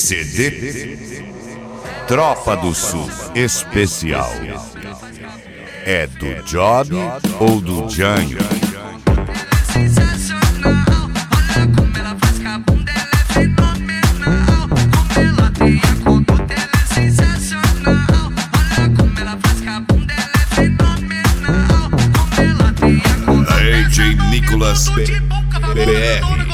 CD Tropa do Sul Especial. É do Job ou do Django? DJ Nicolas BR.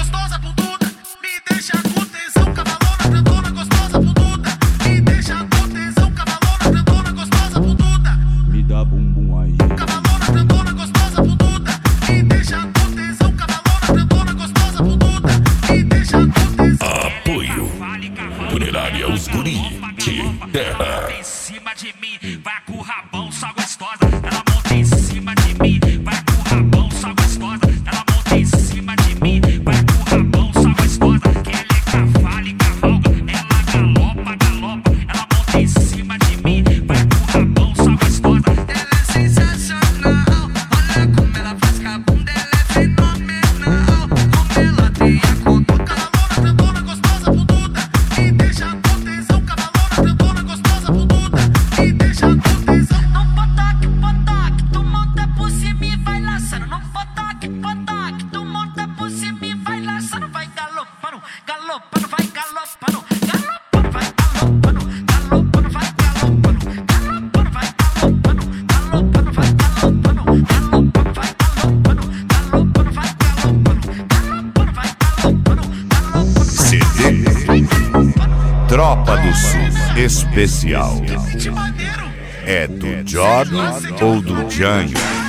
Apoio Funerária Os Guri de Terra. Em cima de mim, vai com o rabão, só gostosa. Ela monta em cima de mim, vai com o rabão, só gostosa. Ela monta em cima de mim, vai com o rabão, só gostosa. Que ele é cavalo e cavalga, ela galopa, galopa. Ela monta em cima de mim, vai com o rabão, só gostosa. Ela é sensacional, olha como ela faz com a bunda, ela é fenomenal. Como ela tem a conduta, cavalona, grandona, gostosa, bunduda. E deixa com tesão, cavalona, grandona, gostosa, bunduda. E deixa com tesão. Não potaque, tu monta por cima e vai laçando. Não potaque, tu monta por cima e vai laçando. Vai galopando, galopando, vai galopando. Galopando, vai galopando, galopando, vai galopando. Galopando, vai galopando, galopando, vai galopando. Galopando, vai galopando, galopando, vai galopando. Galopando, vai galopando, galopando. CD Tropa do Sul Especial. É do Job ou do Django?